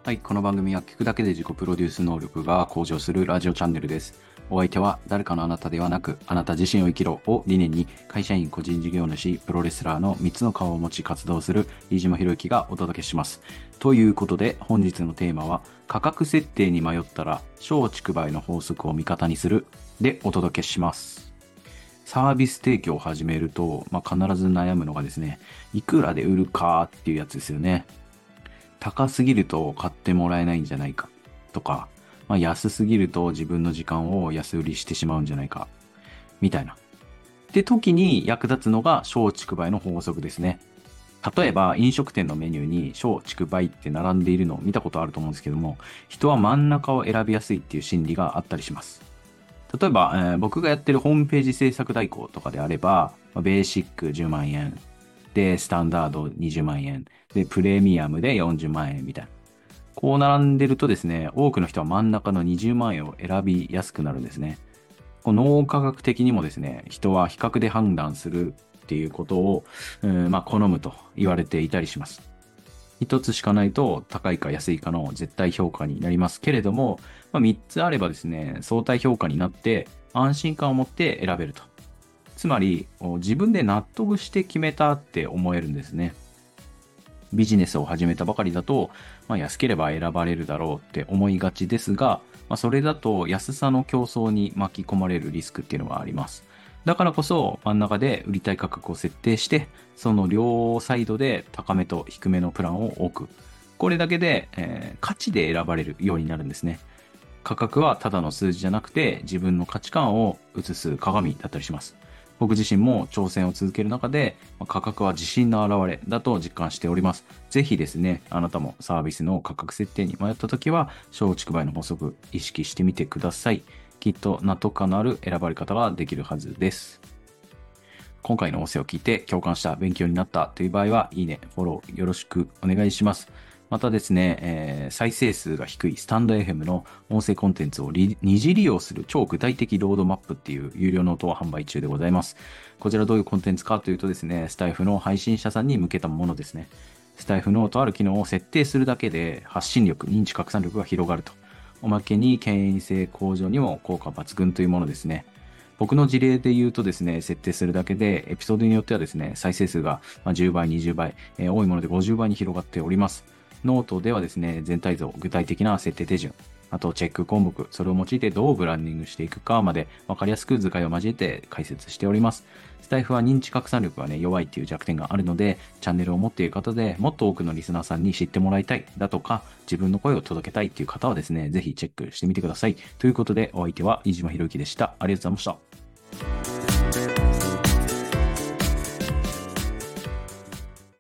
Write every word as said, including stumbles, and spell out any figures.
はい、この番組は聞くだけで自己プロデュース能力が向上するラジオチャンネルです。お相手は誰かのあなたではなく、あなた自身を生きろを理念に、会社員、個人事業主、プロレスラーのみっつの顔を持ち活動する飯島博之がお届けします。ということで、本日のテーマは、価格設定に迷ったら、小畜梅の法則を味方にするでお届けします。サービス提供を始めると、まあ、必ず悩むのがですね、いくらで売るかっていうやつですよね。高すぎると買ってもらえないんじゃないかとか、まあ、安すぎると自分の時間を安売りしてしまうんじゃないかみたいな。って時に役立つのが小畜梅の法則ですね。例えば飲食店のメニューに小畜梅って並んでいるのを見たことあると思うんですけども、人は真ん中を選びやすいっていう心理があったりします。例えば、えー僕がやってるホームページ制作代行とかであれば、まあベーシックじゅうまんえん、で、スタンダードにじゅうまんえん、で、プレミアムでよんじゅうまんえんみたいな。こう並んでるとですね、多くの人は真ん中のにじゅうまん円を選びやすくなるんですね。この脳科学的にもですね、人は比較で判断するっていうことを、うん、まあ、好むと言われていたりします。一つしかないと高いか安いかの絶対評価になりますけれども、まあ、三つあればですね、相対評価になって安心感を持って選べると。つまり、自分で納得して決めたって思えるんですね。ビジネスを始めたばかりだと、まあ、安ければ選ばれるだろうって思いがちですが、まあ、それだと安さの競争に巻き込まれるリスクっていうのがあります。だからこそ真ん中で売りたい価格を設定して、その両サイドで高めと低めのプランを置く。これだけで、えー価値で選ばれるようになるんですね。価格はただの数字じゃなくて自分の価値観を映す鏡だったりします。僕自身も挑戦を続ける中で、まあ価格は自信の表れだと実感しております。ぜひですね、あなたもサービスの価格設定に迷った時は、小畜梅の法則意識してみてください。きっと納得感のある選ばれ方ができるはずです。今回の音声を聞いて共感した、勉強になったという場合は、いいね、フォローよろしくお願いします。またですね、えー再生数が低いスタンド エフエム の音声コンテンツをリ二次利用する超具体的ロードマップっていう有料ノートを販売中でございます。こちらどういうコンテンツかというとですね、スタイフの配信者さんに向けたものですね。スタイフのとある機能を設定するだけで発信力、認知拡散力が広がると。おまけに権威性向上にも効果抜群というものですね。僕の事例で言うとですね、設定するだけで、エピソードによってはですね、再生数がまあじゅうばい、にじゅうばい、えー多いものでごじゅうばいに広がっております。ノートではですね、全体像、具体的な設定手順、あとチェック項目、それを用いてどうブランディングしていくかまで分かりやすく図解を交えて解説しております。スタイフは認知拡散力がね、弱いっていう弱点があるので、チャンネルを持っている方でもっと多くのリスナーさんに知ってもらいたいだとか、自分の声を届けたいっていう方はですね、ぜひチェックしてみてください。ということで、お相手は飯島博之でした。ありがとうございました。